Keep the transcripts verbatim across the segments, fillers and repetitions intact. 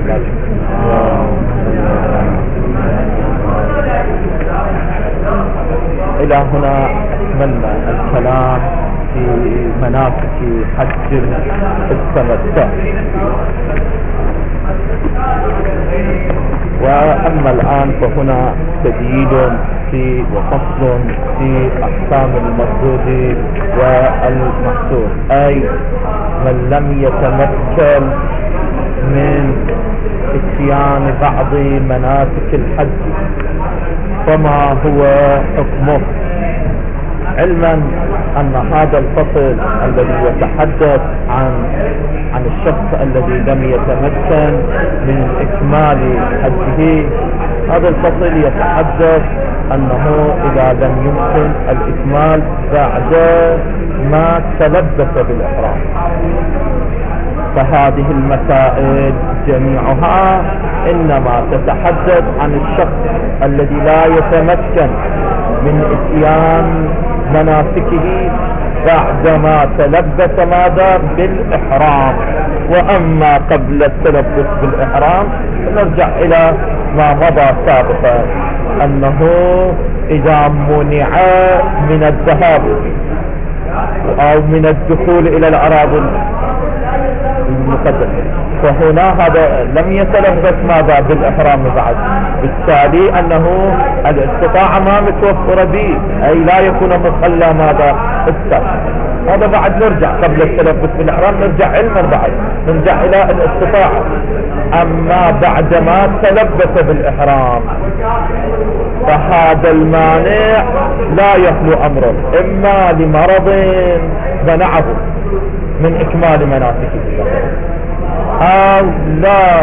إلى هنا أكملنا الكلام في مناسك حج التمتع. وأما الآن فهنا تدليل في وفصل في أحكام المردود والمحسور، أي من لم يتمكن من اتيان بعض مناسك الحج فما هو حكمه، علما أن هذا الفصل الذي يتحدث عن عن الشخص الذي لم يتمكن من إكمال حجه، هذا الفصل يتحدث أنه إذا لم يمكن الإكمال بعد ما تلبس بالإحرام، فهذه المسائل جميعها إنما تتحدث عن الشخص الذي لا يتمكن من إتيان مناسكه بعدما تلبس ماذا بالإحرام. وأما قبل التلبس بالإحرام نرجع إلى ما مضى سابقا، أنه إذا منع من الذهاب أو من الدخول إلى الأراضي المقدسة فهنا هذا لم يتلبس ماذا بالإحرام بعد، بالتالي أنه الاستطاعة ما متوفرة به، أي لا يكون مخلى ماذا السبب. هذا بعد نرجع قبل التلبس بالإحرام، نرجع علما بعد نرجع إلى الاستطاعة. أما بعد ما تلبس بالإحرام فهذا المانع لا يخلو أمره، إما لمرض منعه من إكمال مناسكه، أو لا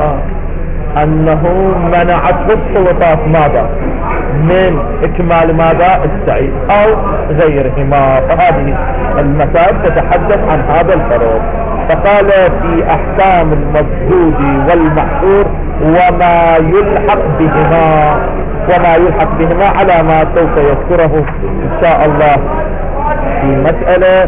أنه منعته السلطات ماذا من إكمال ماذا السعي أو غيرهما. فهذه المسائل تتحدث عن هذا الفرق. فقال في أحكام المردود والمحصور وما يلحق بهما، وما يلحق بهما على ما سوف يذكره إن شاء الله في مسألة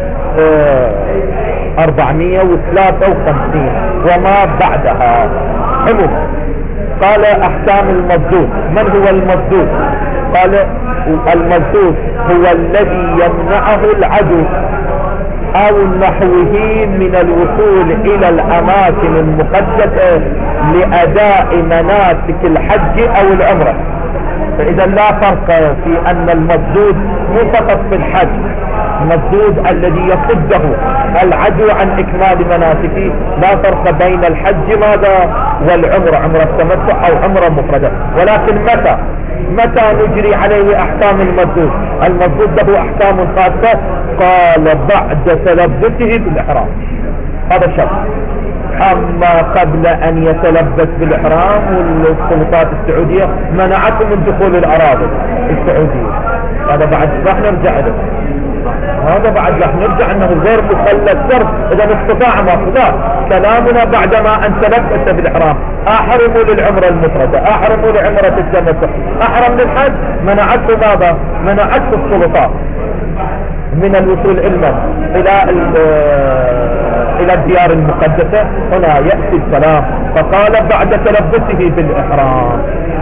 أربعمائة وثلاثة وخمسين وما بعدها. حلو. قال أحكام المردود. من هو المردود؟ قال المردود هو الذي يمنعه العدو أو نحوه من الوصول إلى الأماكن المقدسة لأداء مناسك الحج أو العمرة. فإذا لا فرق في أن المردود مو فقط في الحج، المردود الذي يصده العدو عن إكمال مناسكه، لا فرق بين الحج ماذا والعمرة، عمرة التمتع أو عمرة مفردة. ولكن متى متى نجري عليه أحكام المردود؟ المردود له أحكام خاصة. قال بعد تلبسه بالإحرام، هذا شرط. أما قبل أن يتلبس بالإحرام والسلطات السعودية منعته من دخول الأراضي السعودية، هذا بعد راح نرجع له، هذا بعد راح نرجع أنه غير مخلد شرط. إذا استطاع ما فضاء كلامنا بعدما أن تلبس بالإحرام. أحرموا للعمرة المفردة، أحرموا لعمرة التمتع، أحرم للحج، منعته ماذا؟ منعته السلطات من الوصول علما إلى إلى الديار المقدسة. هنا يأتي الكلام. فقال بعد تلبسه بالإحرام.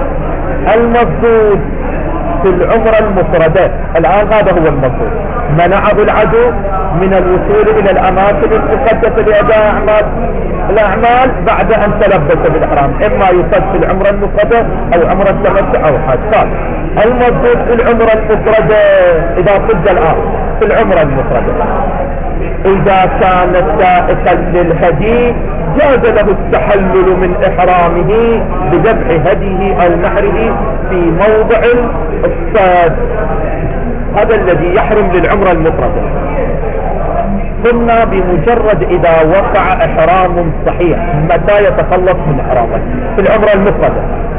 المردود في العمرة المفردة الآن هذا هو المردود، منعه العدو من الوصول إلى الأماكن المقدسة لأداء أعمال الأعمال بعد أن تلبس بالإحرام، إما يصد في العمرة المفردة أو عمرة التمتع أو حج. المردود في العمرة المفردة إذا صد الآن في العمرة المفردة إذا كان سائقا للهدي جاز له التحلل من إحرامه بذبح هديه أو نحره في موضع الصاد، هذا الذي يحرم للعمرة المفردة. ثم بمجرد إذا وقع إحرام صحيح متى يتخلص من إحرامه في العمرة المفردة؟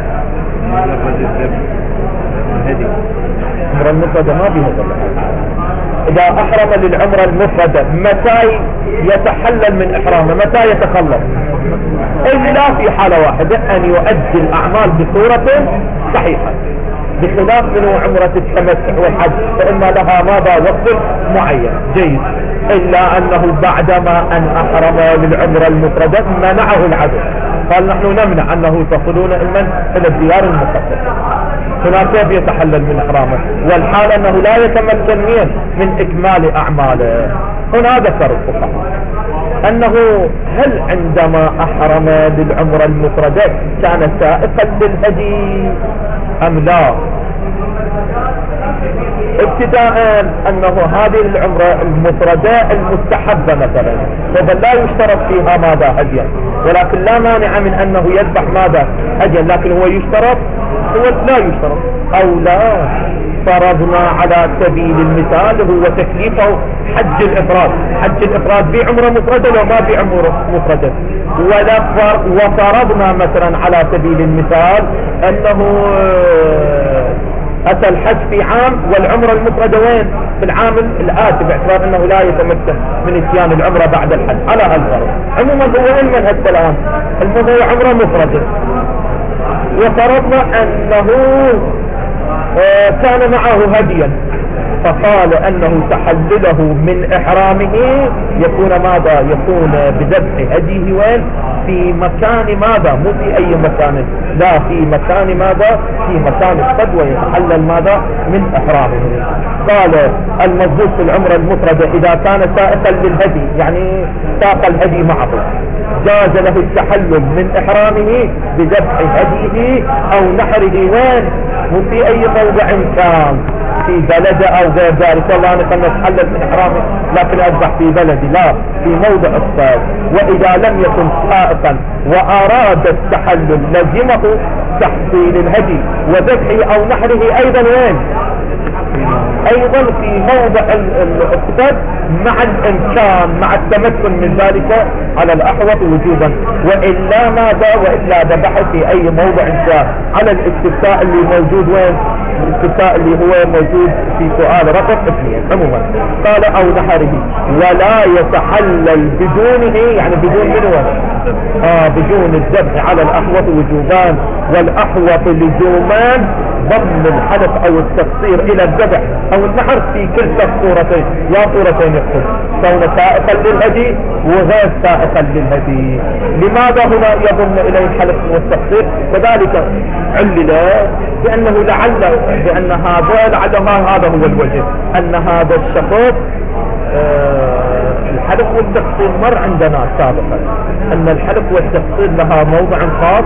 العمرة المفردة ما بها ذلك. إذا أحرم للعمرة المفردة متى يتحلل من إحرامه؟ متى يتخلص؟ إلا في حالة واحدة، أن يؤدي الأعمال بصورة صحيحة، بخلاف من عمرة التمتع والحج فإن لها ماذا وقت معين. جيد. إلا أنه بعدما أن أحرم بالعمرة المفردة منعه العدل، قال نحن نمنع أنه تدخلون إلى الديار المقدسة. هنا كيف يتحلل من إحرامه والحال أنه لا يتمكن من إكمال أعماله؟ هنا ذكر الفقهاء أنه هل عندما أحرم بالعمرة المفردة كان سائقا للهدي أم لا؟ ابتداء أنه هذه العمرة المفردة المستحبة مثلا فبل لا يشترط فيها ماذا هديا، ولكن لا مانع من أنه يذبح ماذا هديا، لكن هو يشترط هو لا يشترط أو لا. فرضنا على سبيل المثال هو تكليفه حج الإفراد، حج الإفراد بعمرة مفردة لو ما بعمرة مفردة، وفرضنا مثلا على سبيل المثال أنه أتى الحج في عام والعمرة المفردة وين؟ في العام الآتي، باعتبار أنه لا يتمكن من اتيان العمرة بعد الحج على هالفرض. عموما هو وين من الكلام؟ المهم هو عمرة مفردة، وفرضنا أنه كان معه هديا، فقال أنه تحلله من إحرامه يكون ماذا؟ يكون بذبح هديه وين؟ في مكان ماذا؟ مو في أي مكان، لا في مكان ماذا؟ في مكان الصد، ويتحلل ماذا؟ من إحرامه. قال المضبوط في العمرة المفردة إذا كان سائقا للهدي يعني ساق الهدي معه جاز له التحلل من إحرامه بذبح هديه أو نحره وين؟ مو في أي موضع كان، في بلده أو غير ذلك، والله أنا كان نتحلل من إحرامي لكن أذبح في بلدي، لا في موضع الصيد. وإذا لم يكن سائقا وأراد التحلل لزمه تحصيل الهدي وذبحه أو نحره أيضا وين؟ أيضا في موضع الصيد مع الإمكان مع التمكن من ذلك على الأحوط وجوبا، وإلا ماذا؟ وإلا ذبحه في أي موضع كان على الاستفتاء اللي موجود وين؟ الاستفتاء اللي هو موجود في سؤال رقم اثنين. عموما قال أو نحره ولا يتحلل بدونه، يعني بدون من وين؟ آه بدون الذبح على الأحوط وجوبان، والأحوط لزومان ضم الحلف أو التقصير إلى الذبح أو النحر في كلتا الصورتين، يا صورتين يقصد كون سائقا للهدي وغير سائقا للهدي. لماذا هنا يضم إليه الحلف والتقصير؟ كذلك علل بأنه لعل بأن هذا لعل هذا هو الوجه، أن هذا الشخص آه الحلف والتقصير مر عندنا سابقا أن الحلف والتقصير لها موضع خاص.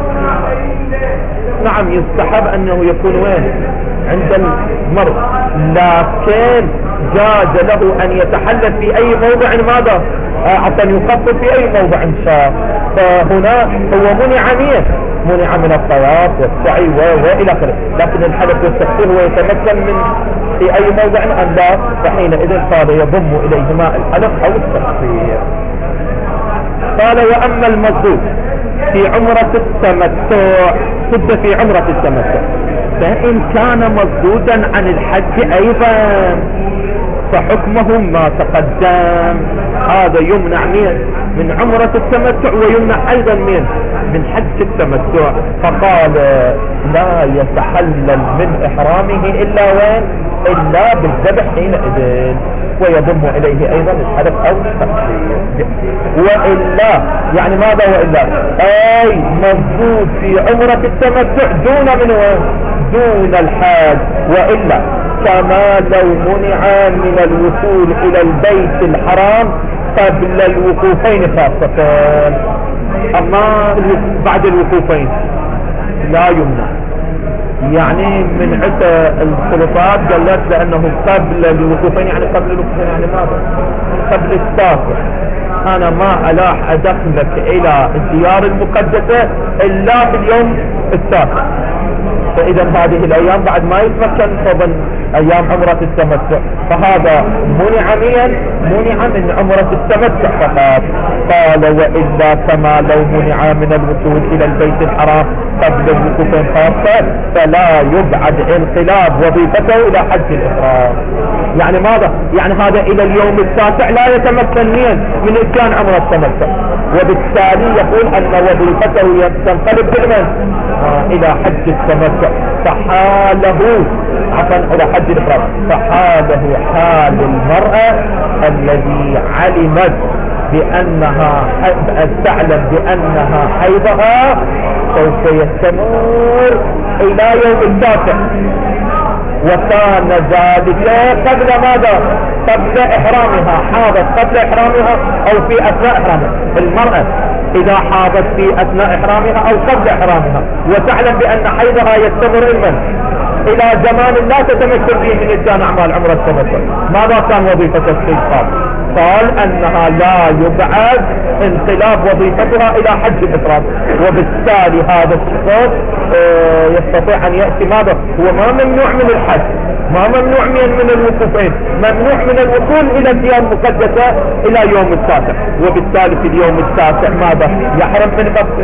نعم يستحب أنه يكون وين؟ عند المرء، لكن جاز له أن يتحلل في أي موضع ماذا؟ عشان يخفف في أي موضع شاء. فهنا هو منع منه منع من الطواف والسعي وإلى آخره، لكن الحلف والتقصير هو يتمكن من في أي موضع أن لا، فحينئذ قال يضم إليهما الحلف أو التقصير. قال وأما المضبوط في عمرة التمتع، صد في عمرة التمتع فإن كان مضبوطا عن الحج أيضا فحكمه ما تقدم، هذا يمنع من من عمرة التمتع ويمنع أيضا من من حج التمتع. فقال لا يتحلل من إحرامه إلا وين؟ إلا بالذبح حينئذ، ويضم إليه أيضا الحلف أو التقصير. وإلا يعني ماذا وإلا؟ أي مضبوط في عمرة التمتع دون من وين؟ دون الحاج. وإلا كما لو منع من الوصول إلى البيت الحرام قبل الوقوفين خاصة، أما بعد الوقوفين لا يمنع. يعني من عدة السلطات قالت لأنه قبل الوقوفين، يعني قبل الوقوفين يعني ماذا؟ قبل السافر. أنا ما ألاح أدخلك إلى الديار المقدسة إلا في اليوم السابع، فإذا هذه الأيام بعد ما يتمكن فضل أيام عمرة التمتع، فهذا منع من منع من عمرة التمتع فقط. قال وإلا كما لو منع من الوصول إلى البيت الحرام قبل الوقوفين خاصة فلا يبعد انقلاب وظيفته إلى حج الإحرام. يعني ماذا؟ يعني هذا إلى اليوم التاسع لا يتمكن من من إتيان عمرة التمتع، وبالتالي يقول أن وظيفته تنقلب بالمن آه إلى حج التمتع، فحاله عفوا الى حج الافراد. فحاله حال المرأة الذي علمت بانها تعلم بانها حيضها سوف يستمر الى يوم التاسع، وكان ذلك قبل ماذا؟ قبل احرامها. حاضت قبل احرامها او في اثناء احرامها. المرأة اذا حاضت في اثناء احرامها او قبل احرامها وتعلم بان حيضها يستمر المن الى زمان لا تتمكن فيه من اتيان اعمال عمره التمتع، ماذا كان وظيفة السلطان؟ قال انها لا يبعد انقلاب وظيفتها الى حج الافراد، وبالتالي هذا الشخص اه يستطيع ان يأتي ماذا؟ هو ما ممنوع من الحج، ما ممنوع من من الوقوفين، ممنوع من الوصول الى الديار المقدسة الى يوم التاسع، وبالتالي في اليوم التاسع ماذا؟ يحرم من قبل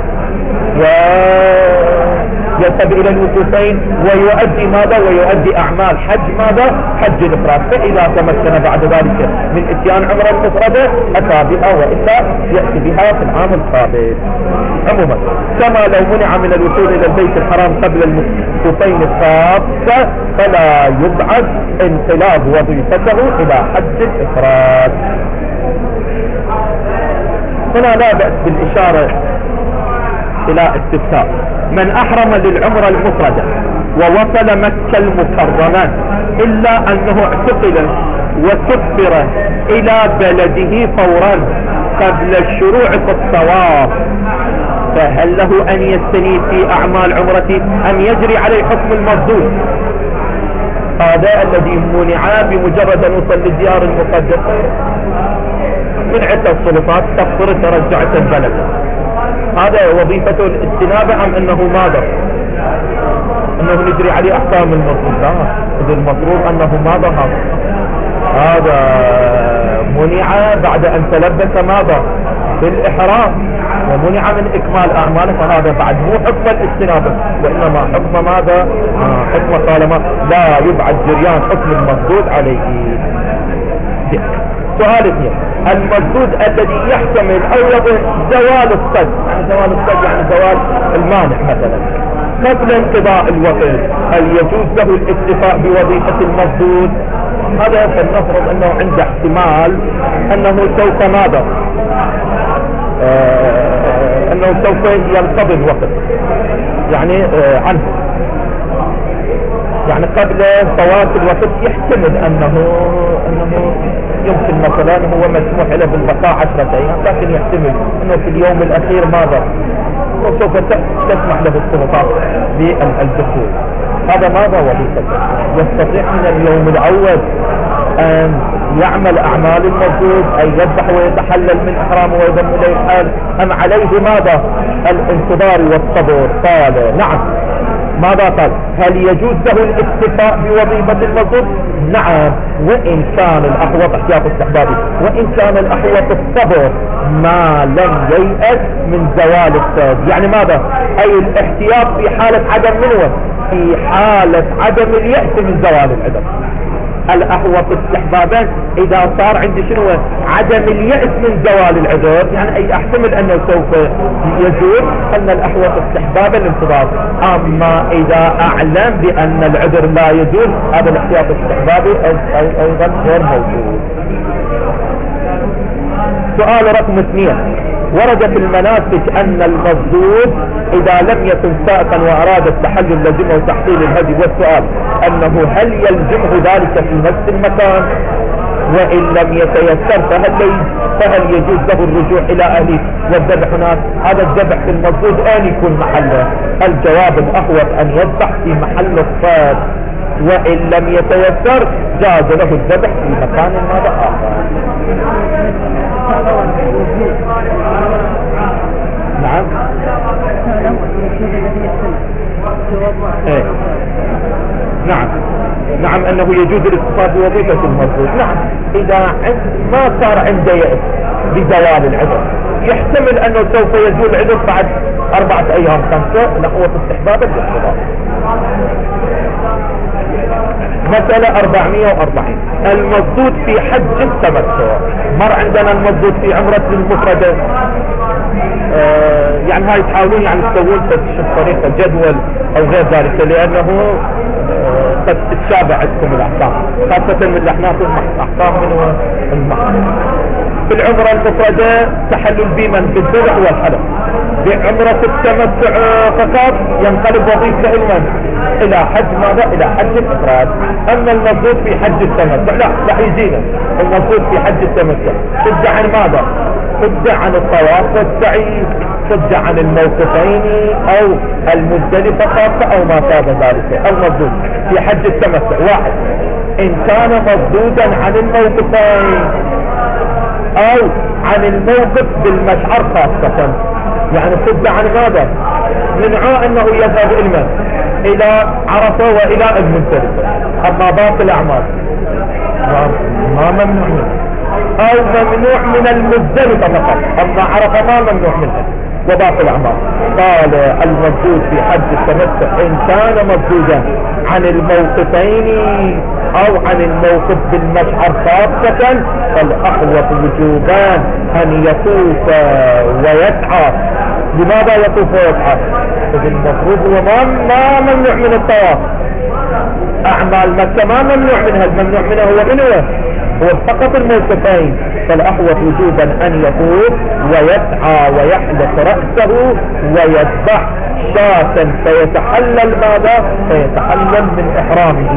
ويذهب الى الوقوفين ويؤدي ماذا؟ ويؤدي اعمال حج ماذا؟ حج الافراد. فاذا تمكن بعد ذلك من اتيان عمره المفردة اتى بها، والا ياتي بها في العام القادم. عموما كما لو منع من الوصول الى البيت الحرام قبل الوقوفين الخاصة فلا يبعد انقلاب وظيفته الى حج الافراد. هنا لا بأس بالاشارة الى استثناء: من احرم للعمرة المفردة ووصل مكة المكرمة الا انه اعتقل وسفر الى بلده فورا قبل الشروع في الطواف، فهل له ان يستنيب في اعمال عمرته ام يجري عليه حكم المردود؟ هذا الذي منع بمجرد ان وصل للديار المقدسة منعت السلطات تقدر ترجعت البلد. هذا وظيفته الاستنابة ام انه ماذا؟ انه نجري عليه احكام المردود؟ لا، اذا المفروض انه ماذا؟ هذا هذا منع بعد ان تلبس ماذا؟ بالاحرام ومنع من اكمال اعماله، فهذا بعد مو حكم الاستنابة وانما حكم ماذا؟ آه حكم طالما لا يبعد جريان حكم المردود عليه. سؤال اثنين: المردود الذي يحتمل او زوال الصد، يعني زوال الصد يعني زوال المانع مثلا قبل انقضاء الوقت، هل يجوز له الاكتفاء بوظيفة المردود؟ هذا فلنفرض انه عنده احتمال انه سوف ماذا؟ آه انه سوف ينقضي الوقت يعني آه عنه، يعني قبل فوات الوقت يحتمل انه انه يمكن مثلا هو مسموح له بالبقاء عشرة ايام، لكن يحتمل انه في اليوم الاخير ماذا؟ وسوف تسمح له السلطات بالدخول. هذا ماذا وظيفته؟ يستطيع من اليوم الاول ان يعمل اعمال المردود، ان يذبح ويتحلل من احرامه ويضم اليه الحال، ام عليه ماذا؟ الانتظار والصبر؟ قال نعم. ماذا قال؟ هل يجوز له الاكتفاء بوظيفة المردود؟ نعم، وإن كان الأحوط احتياط استحبابي، وإن كان الأحوط الصبر ما لم ييأس من زوال الصيد. يعني ماذا؟ أي الاحتياط في حالة عدم منوة، في حالة عدم اليأس من زوال العذر. الأحوط استحبابا إذا صار عندي شنو؟ عدم اليأس من زوال العذر، يعني أي أحتمل أنه سوف يزول، أن الأحوط استحبابا الانتظار. أما إذا أعلم بأن العذر لا يزول، هذا الاحتياط الاستحبابي أيضا غير موجود. سؤال رقم اثنين: ورد في المناسك أن المصدوق إذا لم يكن سائقا وأراد التحلل لزمه تحصيل الهدي، والسؤال أنه هل يلزمه ذلك في نفس المكان؟ وإن لم يتيسر فهل فهل يجوز له الرجوع إلى أهله والذبح هناك؟ هذا الذبح في المصدوق أين يكون محله؟ الجواب الأحوط أن يذبح في محل الصيد، وإن لم يتيسر جاز له الذبح في مكان ماذا آخر. نعم. ايه نعم نعم انه يجوز الاتصال بوظيفة المردود. نعم، اذا ما صار عنده يأس بزوال العذر، يحتمل انه سوف يزول العذر بعد اربعة ايام خمسة، لقوة استحبابا بالاختلاف. مسألة أربعمائة وأربعين: المردود في حج التمتع. مر عندنا المردود في عمرة المفردة. آه يعني هاي تحاولون يعني تسوون طريقة جدول او غير ذلك، لانه قد تتشابه عندكم الاحكام، خاصة من الاحناف الاحكام من المحر. في العمرة المفردة تحلل بمن بالذبح والحلق. بعمرة التمتع فقط ينقلب وظيفته المن الى حج ماذا؟ الى حج الافراد. اما المضبوط في حج التمتع لا لا يزينه. المضبوط في حج التمتع صد عن ماذا؟ صد عن الطواف والسعي، صد عن الموقفين او المزدلفة خاصة او ما شابه ذلك. المضبوط في حج التمتع واحد ان كان مضبوطا عن الموقفين او عن الموقف بالمشعر خاصة. يعني صد عن ماذا؟ منعه انه يذهب المن الى عرفة والى المزدلفة. اما باقي الاعمال ما ممنوع منه، او ممنوع من المزدلفة فقط، اما عرفة ما ممنوع منها وباقي الاعمال. قال المردود في حج التمتع ان كان مردودا عن الموقفين او عن الموقف بالمشعر خاصة فالاحوط وجوبان ان يطوف ويسعى. لماذا يطوف ويسعى؟ اذ المفروض هو ما ما ممنوع من الطواف. اعمال مكة ما ممنوع منها، الممنوع منها هو من هو؟ هو فقط الموقفين. فالاحوط وجوبا ان يطوف ويسعى ويحلق رأسه ويذبح شاة فيتحلل ماذا؟ فيتحلل من احرامه.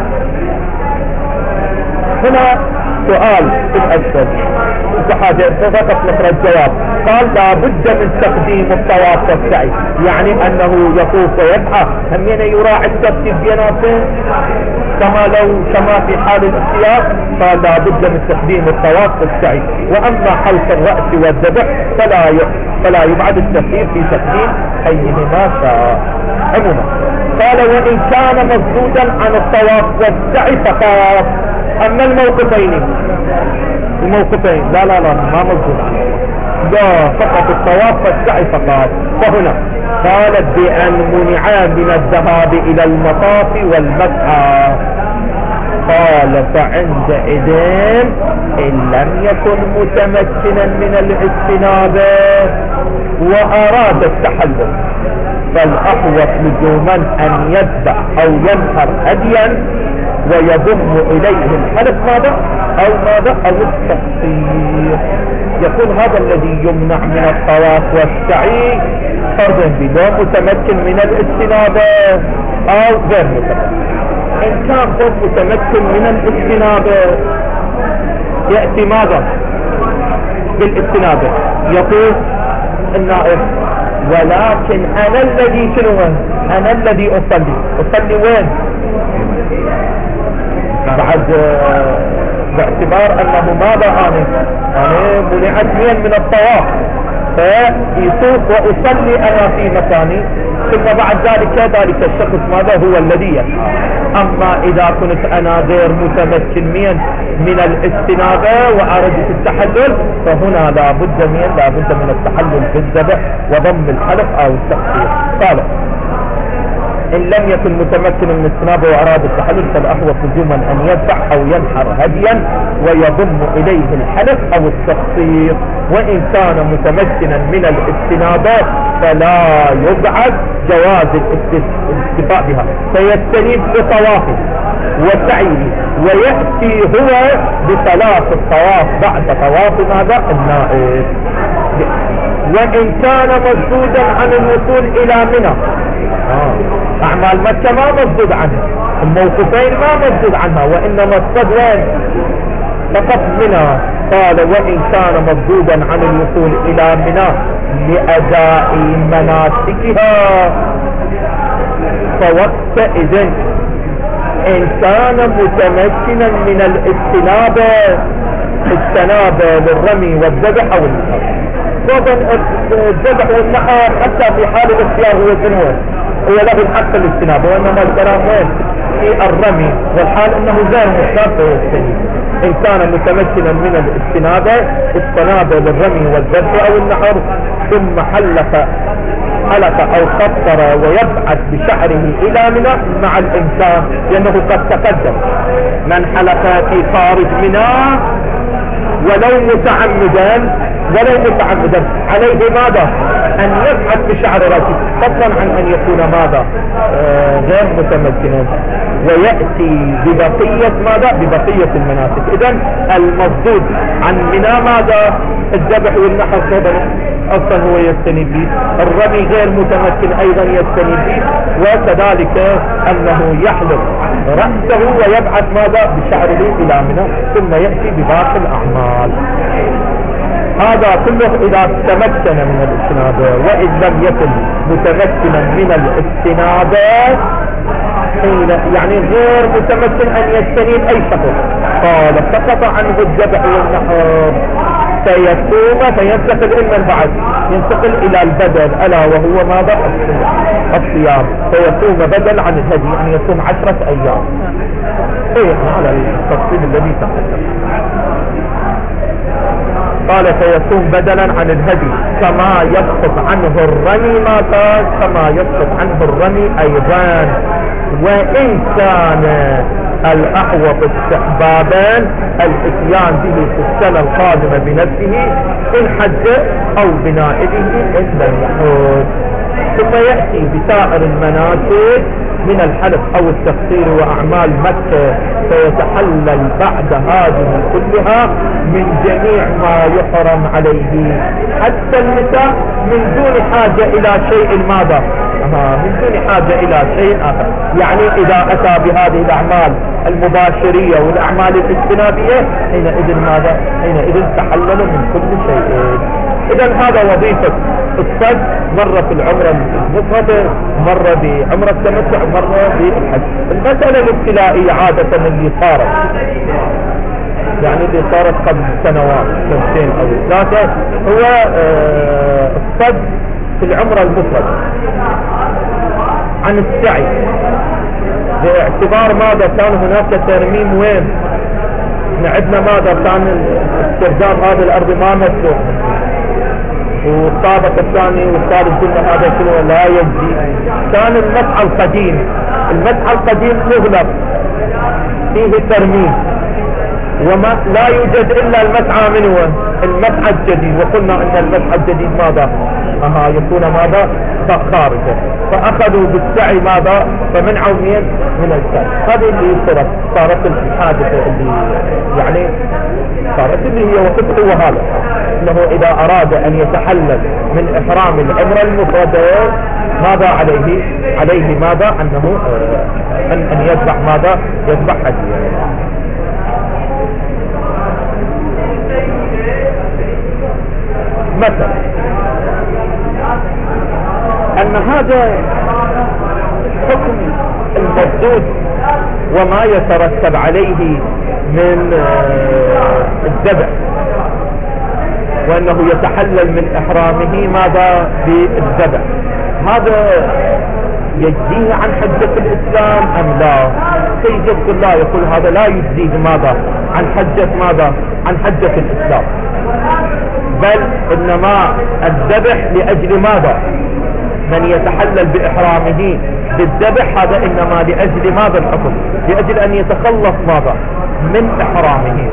هنا سؤال في الأسفل حاجة فقط نقرأ الجواب. قال لا بد من تقديم الطواف والسعي، يعني أنه يطوف ويسعى همين يراعي الترتيب بيناتهم كما لو كما في حال الاختيار. قال لا بد من تقديم الطواف والسعي. وأما حلق الرأس والذبح فلا فلا يبعد الترتيب في تقديم أيهما شاء. عموما قال وإن كان مصدودا عن الطواف والسعي فقط. اما الموقفين الموقفين لا لا لا ما مصدود عنه، لا فقط الطواف والسعي فقط. فهنا قالت بأن منع من الذهاب الى المطاف والمسعى. قال فعندئذ ان لم يكن متمكنا من الاجتناب واراد التحلل فالاحوط لزوما ان يذبح او ينحر هديا ويضم اليه الحلف ماذا او ماذا او التقصير. يكون هذا الذي يمنع من الطواف والسعي فرضا بلا متمكن من الاجتناب او غير متمكن. ان كان غير متمكن من الاجتناب يأتي ماذا بالاجتناب؟ يقول النائب ولكن انا الذي شنو انا الذي اصلي اصلي وين؟ بعد باعتبار انه ماذا انا انا منعت من الطواف فيطوف واصلي انا في مكاني، ثم بعد ذلك ذلك الشخص ماذا هو الذي يسعى. اما اذا كنت انا غير متمكن من من الاستنابة واردت التحلل فهنا لا بد من لا بد من التحلل بالذبح وضم الحلق او التقصير. قال ان لم يكن متمكنا من الاستنابة واراد التحلل فالاحوط لزوما ان يذبح او ينحر هديا ويضم اليه الحلق او التقصير. وان كان متمكنا من الاستنابة فلا يبعد جواز الاكتفاء بها فيستنيب بطوافه وسعيه ويأتي هو بصلاة الطواف بعد طواف ماذا النائب. وان كان مسدودا عن الوصول الى منى آه. اعمال مكة ما مسدود عنها، الموقفين ما مسدود عنها، وانما الصد وين فقط منى. قال وان كان مسدودا عن الوصول الى منى لاداء مناسكها فوقتئذ ان كان متمكنا من الاجتناب اجتناب للرمي والذبح او النحر. طبعا الذبح والنحر حتى في حال الاختيار هو الجنوب هو له الحق الاجتناب، وانما الكلام وين في الرمي والحال انه غير مختار فيجتنب. ان كان متمكنا من الاجتناب اجتناب للرمي والذبح او النحر ثم حلق حلق او قطر ويبعث بشعره الى منى مع الامكان، لانه قد تقدم من حلق في خارج منى ولو متعمدا ولو متعمدا عليه ماذا ان يبعث بشعر راسه فضلا عن ان يكون ماذا آه غير متمكنا. ويأتي ببقية ماذا؟ ببقية المناسك. إذن المصدود عن منى ماذا؟ الذبح والنحر أصلا هو يستني به، الرمي غير متمكن أيضا يستني به، وكذلك أنه يحلق رأسه ويبعث ماذا؟ بشعره إلى منى، ثم يأتي بباقي الأعمال. هذا كله إذا تمكن من الاستنادة، وإن لم يكن متمكنا من الاستنادة حين يعني غير متمكن أن يستنيد أي شخص، قال سقط عنه الذبح والنحر، سيصوم فينتقل إلى البعث، ينتقل إلى البدل ألا وهو ماذا؟ الصيام، فيصوم بدل عن الهدي، يعني يصوم عشرة أيام. إيه على التفصيل الذي تقدم. قال فيصوم بدلا عن الهدي كما يسقط عنه الرمي ما كان، كما يسقط عنه الرمي أيضا. وإن كان الأحوط استحبابا الاتيان به في السنة القادمة بنفسه إن حج أو بنائبه إن لم يحج، ثم يأتي بسائر المناسك من الحلق أو التقصير وأعمال مكة، فيتحلل بعد هذه كلها من جميع ما يحرم عليه حتى النساء من دون حاجة إلى شيء ماذا؟ آه من دون حاجة إلى شيء آخر. يعني إذا أتى بهذه الأعمال المباشرية والأعمال الاجتنابية حينئذ ماذا؟ حينئذ تحلل من كل شيء. إذن هذا وظيفة الصد، مرة في العمرة المفردة، مرة بعمرة التمتع، مرة بالحج. المسألة الابتلائية عادة اللي صارت يعني اللي صارت قبل سنوات سنتين أو ثلاثة هو آه الصد في العمرة المفردة عن السعي، باعتبار ماذا؟ كان هناك ترميم وين؟ عندنا ماذا؟ كان استرداد هذه الأرض ما مسلوح، والطابق الثاني والثالث قلنا هذا كله لا يجزي. كان المسعى القديم، المسعى القديم مغلق فيه ترميم، وما لا يوجد إلا المسعى منه المسعى الجديد، وقلنا أن المسعى الجديد ماذا؟ أها يكون ماذا؟ خارجه، فأخذوا بالسعي ماذا؟ فمنعوا من من السعي. هذه اللي صارت صارت الحادثة اللي يعني صارت اللي هي وقت هو هذا، انه اذا اراد ان يتحلل من احرام العمرة المفردة ماذا عليه؟ عليه ماذا؟ انه آه ان, أن يذبح ماذا؟ يذبح هديه. مثلا ان هذا حكم المردود وما يترتب عليه من الذبح، وانه يتحلل من احرامه ماذا؟ بالذبح. هذا يجزيه عن حجة الاسلام ام لا؟ سيجد الله يقول هذا لا يجزيه ماذا؟ عن حجة ماذا؟ عن حجة الاسلام، بل انما الذبح لاجل ماذا؟ من يتحلل باحرامه بالذبح هذا انما لاجل ماذا الحكم؟ لاجل ان يتخلص ماذا؟ من احرامه،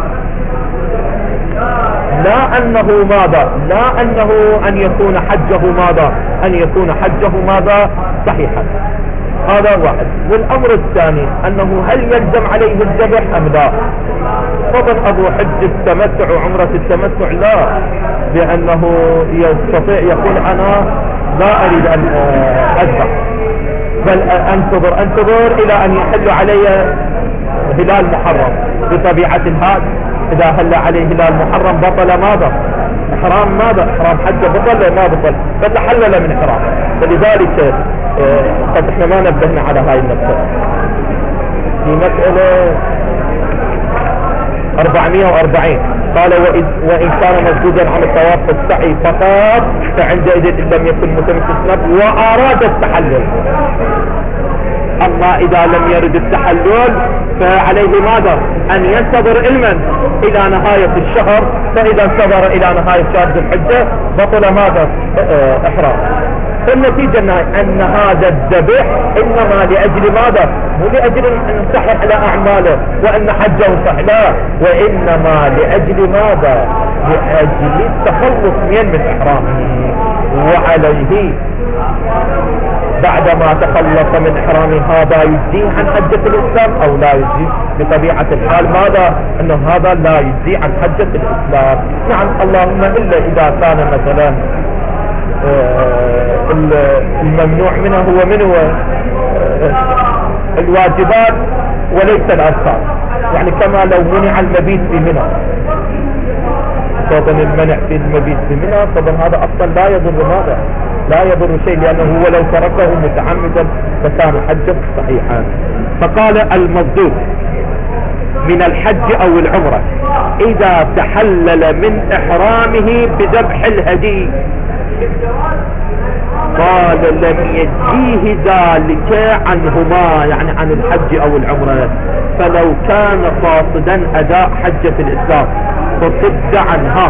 لا انه ماذا؟ لا انه ان يكون حجه ماذا؟ ان يكون حجه ماذا؟ صحيحا. هذا واحد. والامر الثاني انه هل يلزم عليه الذبح ام لا؟ طبعا ابو حج التمتع وعمرة التمتع لا، لانه يستطيع يقول انا لا اريد ان اذبح، بل انتظر انتظر الى ان يحل علي هلال محرم. بطبيعة الحال اذا هل عليه هلال محرم بطل ماذا؟ احرام ماذا؟ احرام حجه بطل ما بطل، فتحلل من احرام. فلذلك قد احنا ما نبهنا على هاي المسألة في مسألة أربعمائة وأربعين. قال وإن كان مسجودا عن الطواف السعي فقط فعندئذ إن لم يكن متمكنا وأراد التحلل. أما إذا لم يرد التحلل فعليه ماذا؟ أن ينتظر علما إلى نهاية الشهر، فإذا انتظر إلى نهاية شهر ذي الحجة بطل ماذا؟ إحرام. فالنتيجة أن هذا الذبح إنما لأجل ماذا؟ مو لأجل أن نصحح على أعماله وأن حجه صح، لا، وإنما لأجل ماذا؟ لأجل التخلص من من إحرامه. وعليه بعدما تخلص من إحرامه هذا يجزيه عن حجة الإسلام أو لا يجزيه؟ بطبيعة الحال ماذا؟ أنه هذا لا يجزيه عن حجة الإسلام. نعم، اللهم إلا إذا كان مثلا الممنوع منه هو منه الواجبات وليس الأركان، يعني كما لو منع المبيت في منى، طبعا المنع في المبيت في منى طبعا هذا أصلا لا يضر ماذا؟ لا يضر شيء، لأنه هو لو تركه متعمدا فكان حجه صحيحا. فقال المصدوق من الحج أو العمرة إذا تحلل من إحرامه بذبح الهدي، قال لم يجزيه ذلك عنهما، يعني عن الحج أو العمرة. فلو كان قاصدا أداء حجة الإسلام فصد عنها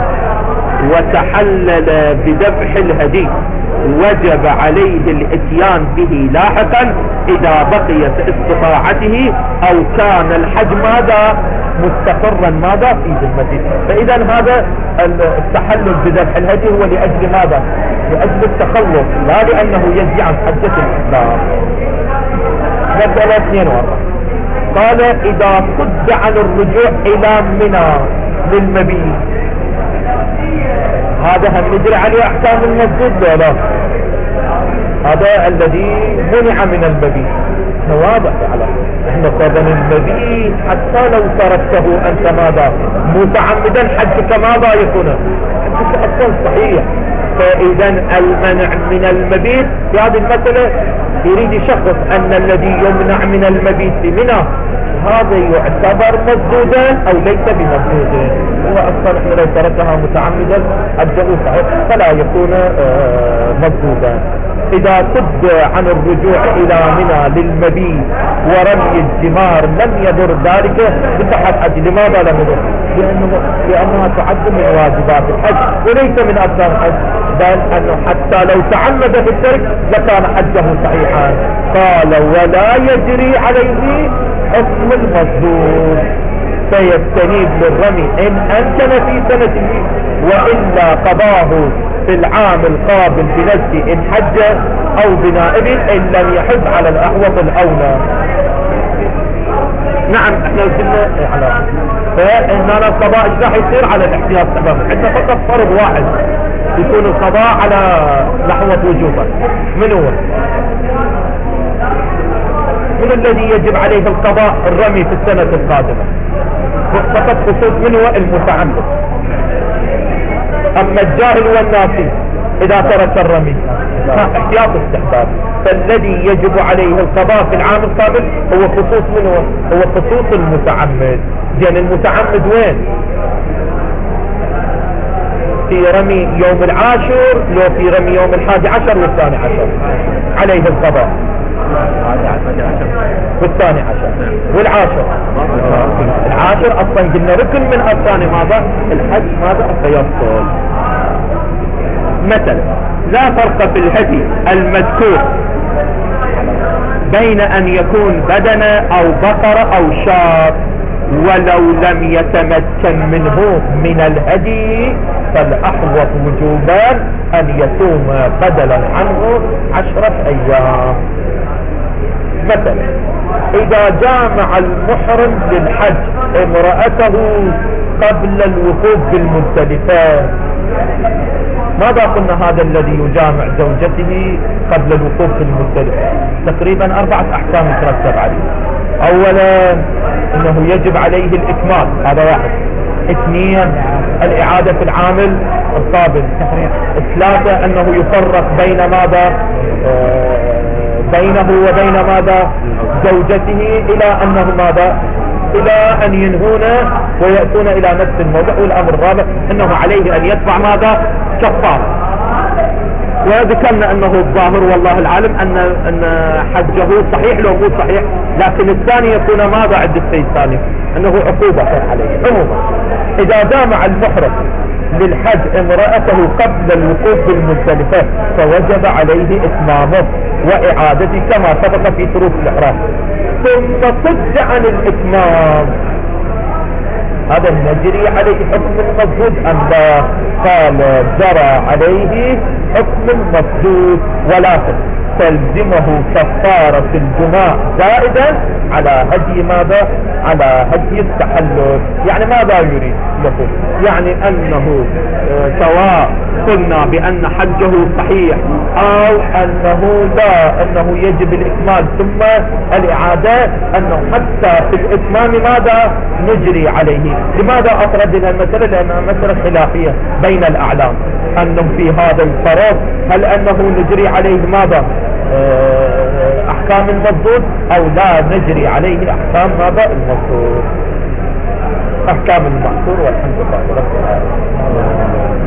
وتحلل بذبح الهدي وجب عليه الاتيان به لاحقا إذا بقيت استطاعته أو كان الحج ماذا مستقرا ماذا في ذمته. فإذا هذا التحلل بذبح الهدي هو لأجل ماذا؟ لأجل التخلص، لا لأنه يجزي عن حجة الإسلام. مسألة اثنين واربعة قال إذا صد عن الرجوع إلى منى للمبيت، هذا هم ندري عليه أحكام المسجد لا لا؟ هذا الذي منع من المبيت واضح على احنا طبعا المبيت حتى لو تركته انت ماذا متعمدا حجك ماذا يكون؟ حجك اصلا صحيح. فاذا المنع من المبيت في هذه المسألة يريد يشخص ان الذي يمنع من المبيت منه هذا يعتبر مسدودا او ليس بمسدود، هو اصلا احنا لو تركها متعمدا حجه صحيح فلا يكون مسدودا. اذا صد عن الرجوع الى منى للمبيت ورمي الجمار لم يضر ذلك بصحة الحج. لماذا لم يضر؟ لأنه لانها تعد من واجبات الحج وليس من اركان الحج، بل انه حتى لو تعمد في الترك لكان حجه صحيحا. قال ولا يجري عليه حكم المسدود فيستنيب للرمي ان امكن في سنته، والا قضاه في العام القابل بنفسه ان حج او بنائب ان لم يحج على الاحوط الاولى. نعم احنا قلنا على فاننا القضاء ايش راح يصير على الاحتياط تماما، عندنا فقط فرض واحد يكون القضاء على لحظة وجوبا. من هو؟ من الذي يجب عليه القضاء الرمي في السنة القادمة؟ فقط خصوص من هو؟ المتعمد. اما الجاهل والناسي اذا ترك الرمي احتياط استحباب. فالذي يجب عليه القضاء في العام القابل هو خصوص من هو؟ هو خصوص المتعمد. يعني المتعمد وين؟ في رمي يوم العاشر لو في رمي يوم الحادي عشر والثاني عشر عليه القضاء، والثاني عشر والعاشر. العاشر اصلا قلنا ركن من اركان ماذا؟ الحج ماذا؟ فيفصل. مثلا لا فرق في الهدي المذكور بين ان يكون بدنة او بقرة او شاة ولو لم يتمكن منه من الهدي فالأحوط وجوبا أن يصوم بدلا عنه عشرة أيام. مثلا إذا جامع المحرم للحج امرأته قبل الوقوف بالمزدلفة، ماذا قلنا؟ هذا الذي يجامع زوجته قبل الوقوف بالمزدلفة تقريبا أربعة أحكام ترتب عليه. أولا انه يجب عليه الاتمام، هذا واحد. اثنين الاعادة في العامل القابل. ثلاثة انه يفرق بين ماذا؟ آه بينه وبين ماذا؟ زوجته الى انه ماذا؟ الى ان ينهون ويأتون الى نفس الموضع. والامر الرابع انه عليه ان يدفع ماذا؟ كفارة. وذكرنا انه الظاهر والله العالم ان ان حجه صحيح لو مو صحيح، لكن الثاني يكون ماذا عند السيد الثاني؟ انه عقوبة عليه. عموما اذا جامع المحرم للحج امرأته قبل الوقوف بالمزدلفة فوجب عليه اتمامه واعادته كما سبق في شروط الاحرام. ثم صد عن الاتمام، هذا نجري عليه حكم المسدود ام لا؟ قال جرى عليه حكم المسدود. ولكن تلزمه كفارة الجماع زائدا على هدي ماذا؟ على هدي التحلل. يعني ماذا يريد له؟ يعني أنه سواء قلنا بأن حجه صحيح أو أنه لا، أنه يجب الإكمال ثم الإعادة، أنه حتى في الإتمام ماذا نجري عليه. لماذا أطرد لها المسألة؟ لأنها مسألة خلافية بين الأعلام، أنه في هذا الفرض هل أنه نجري عليه ماذا أحكام المردود أو لا نجري عليه أحكام ماذا المردود، أحكام المعصور. والحمد لله رب العالمين.